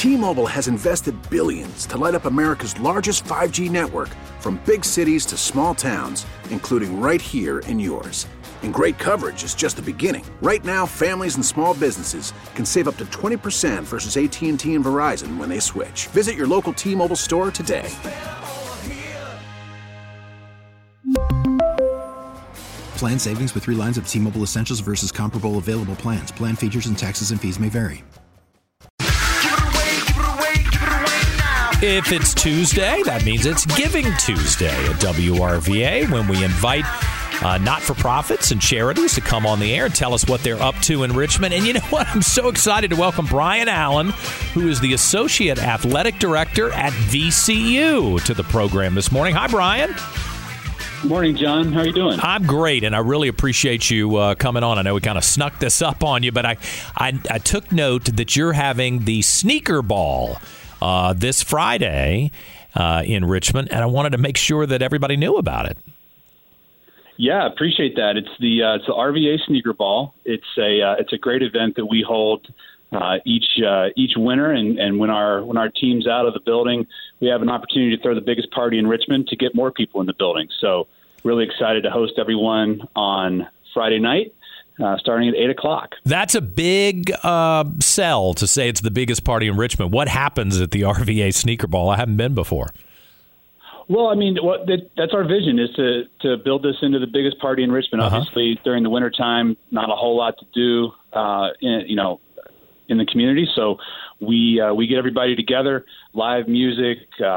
T-Mobile has invested billions to light up America's largest 5G network, from big cities to small towns, including right here in yours. And great coverage is just the beginning. Right now, families and small businesses can save up to 20% versus AT&T and Verizon when they switch. Visit your local T-Mobile store today. Plan savings with 3 lines of T-Mobile Essentials versus comparable available plans. Plan features and taxes and fees may vary. If it's Tuesday, that means it's Giving Tuesday at WRVA, when we invite not-for-profits and charities to come on the air and tell us what they're up to in Richmond. And you know what? I'm so excited to welcome Brian Allen, who is the Associate Athletic Director at VCU, to the program this morning. Hi, Brian. Good morning, John. How are you doing? I'm great, and I really appreciate you coming on. I know we kind of snuck this up on you, but I took note that you're having the Sneaker Ball this Friday in Richmond, and I wanted to make sure that everybody knew about it. Yeah, appreciate that. It's the RVA Sneaker Ball. It's a great event that we hold each winter, and when our team's out of the building, we have an opportunity to throw the biggest party in Richmond to get more people in the building. So really excited to host everyone on Friday night, starting at 8 o'clock. That's a big sell to say it's the biggest party in Richmond. What happens at the RVA Sneaker Ball? I haven't been before. Well, I mean, that's our vision, is to build this into the biggest party in Richmond. Uh-huh. Obviously, during the wintertime, not a whole lot to do, in the community. So we get everybody together, live music,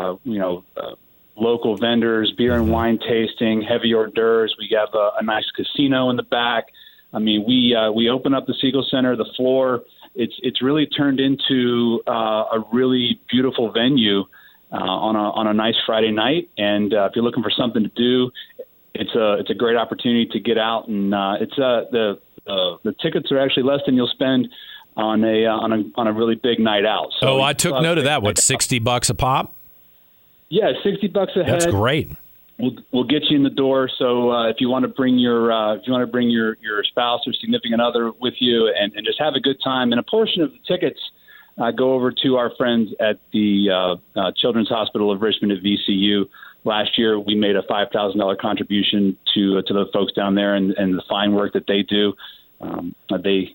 local vendors, beer and wine tasting, heavy hors d'oeuvres. We have a nice casino in the back. I mean, we open up the Siegel Center, the floor. It's really turned into a really beautiful venue on a nice Friday night. And if you're looking for something to do, it's a great opportunity to get out. And the tickets are actually less than you'll spend on a really big night out. So I took note of that. What, $60 a pop? Yeah, $60 a head. That's great. We'll get you in the door. So if you want to bring your spouse or significant other with you and just have a good time, and a portion of the tickets go over to our friends at the Children's Hospital of Richmond at VCU. Last year, we made a $5,000 contribution to the folks down there and the fine work that they do. They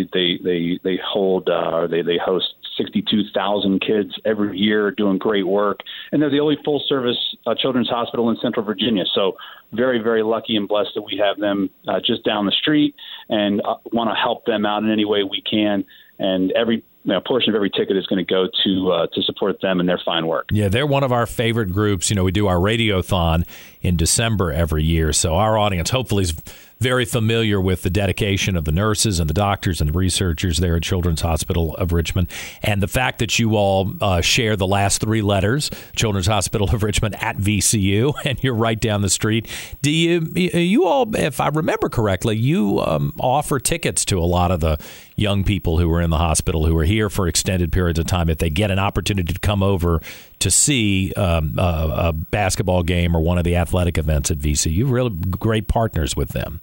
host 62,000 kids every year doing great work, and they're the only full service children's hospital in Central Virginia. So very, very lucky and blessed that we have them just down the street, and want to help them out in any way we can. And every portion of every ticket is going to go to support them and their fine work. Yeah, they're one of our favorite groups. You know, we do our radiothon in December every year, so our audience hopefully is very familiar with the dedication of the nurses and the doctors and the researchers there at Children's Hospital of Richmond. And the fact that you all share the last 3 letters, Children's Hospital of Richmond at VCU, and you're right down the street. Do you all, if I remember correctly, you offer tickets to a lot of the young people who are in the hospital, who are here for extended periods of time, if they get an opportunity to come over to see a basketball game or one of the athletic events at VCU? Really great partners with them.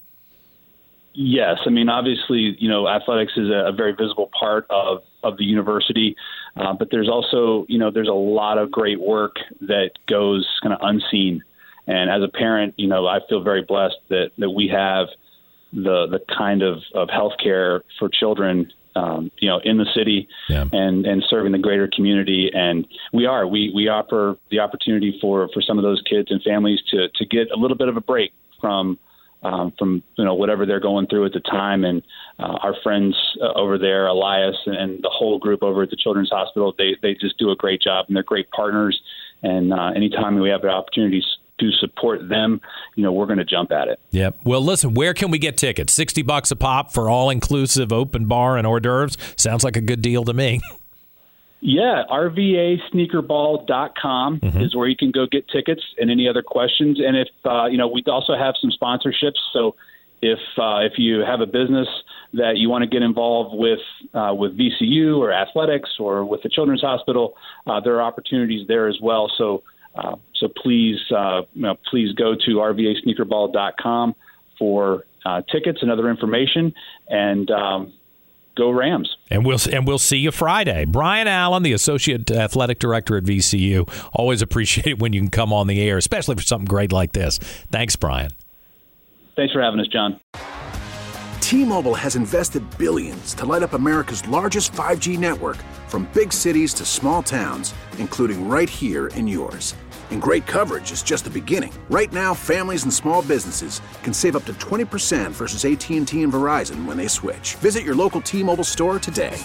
Yes. I mean, obviously, athletics is a very visible part of the university, but there's also, there's a lot of great work that goes kind of unseen. And as a parent, I feel very blessed that we have the kind of healthcare for children, in the city, yeah, and serving the greater community. And we offer the opportunity for some of those kids and families to get a little bit of a break from whatever they're going through at the time. And our friends over there, Elias and the whole group over at the Children's Hospital, they just do a great job, and they're great partners. And anytime we have the opportunities to support them, we're going to jump at it. Yeah. Well, listen, where can we get tickets? $60 a pop for all-inclusive open bar and hors d'oeuvres? Sounds like a good deal to me. Yeah, rvasneakerball.com is where you can go get tickets, and any other questions. And if we also have some sponsorships. So if you have a business that you want to get involved with VCU or athletics or with the Children's Hospital, there are opportunities there as well. So please go to rvasneakerball.com for tickets and other information, and go Rams. And we'll see you Friday. Brian Allen, the Associate Athletic Director at VCU. Always appreciate it when you can come on the air, especially for something great like this. Thanks, Brian. Thanks for having us, John. T-Mobile has invested billions to light up America's largest 5G network, from big cities to small towns, including right here in yours. And great coverage is just the beginning. Right now, families and small businesses can save up to 20% versus AT&T and Verizon when they switch. Visit your local T-Mobile store today.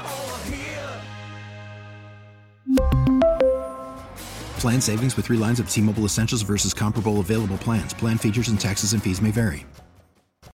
Plan savings with 3 lines of T-Mobile Essentials versus comparable available plans. Plan features and taxes and fees may vary.